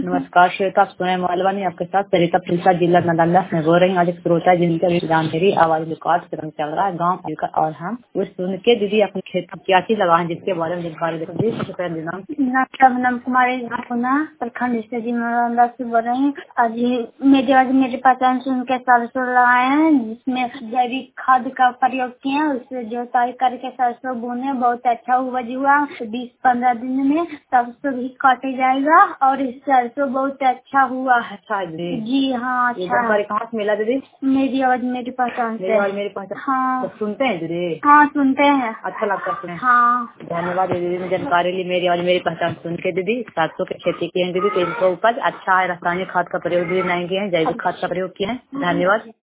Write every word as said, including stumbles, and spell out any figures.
नमस्कार श्वेता, सुने मालवानी आपके साथ सरिता फिल्सा जिला नालंदा में बोल रही हूँ। आज एक श्रोता जिनका विधान मेरी आवाज रिकॉर्ड क्रम चल रहा है गाँव का, और हम उस सुन के दीदी अपने खेत में क्या चीज लगाए जिसके बारे में जानकारी देते हैं। सबसे पहले नाम नम कुमारी प्रखंड से जी नालंदा से बोल रही हूँ। आज मेरे आज मेरे पहचान सुन के सरसों लगाए हैं, जिसमें जैविक खाद का प्रयोग किए हैं। उससे जोताई करके सरसों बोने बहुत अच्छा उपज हुआ। बीस पंद्रह दिन में सरसों भी काटे जाएगा और इस सरसों बहुत अच्छा हुआ है। अच्छा दीदी जी हाँ, अच्छा जानकारी कहाँ से मिला दीदी? मेरी आवाज मेरी पहचान से। मेरी आवाज मेरी पहचान। हाँ तो सुनते हैं दीदी? हाँ सुनते हैं। अच्छा लगता है? हाँ धन्यवाद दीदी ने जानकारी ली। मेरी आवाज मेरी पहचान सुन के दीदी सरसों की खेती की है दीदी, तो इनको उपज अच्छा है। रासायनिक खाद का प्रयोग भी नहीं किए हैं, जैविक खाद का प्रयोग किए हैं। धन्यवाद।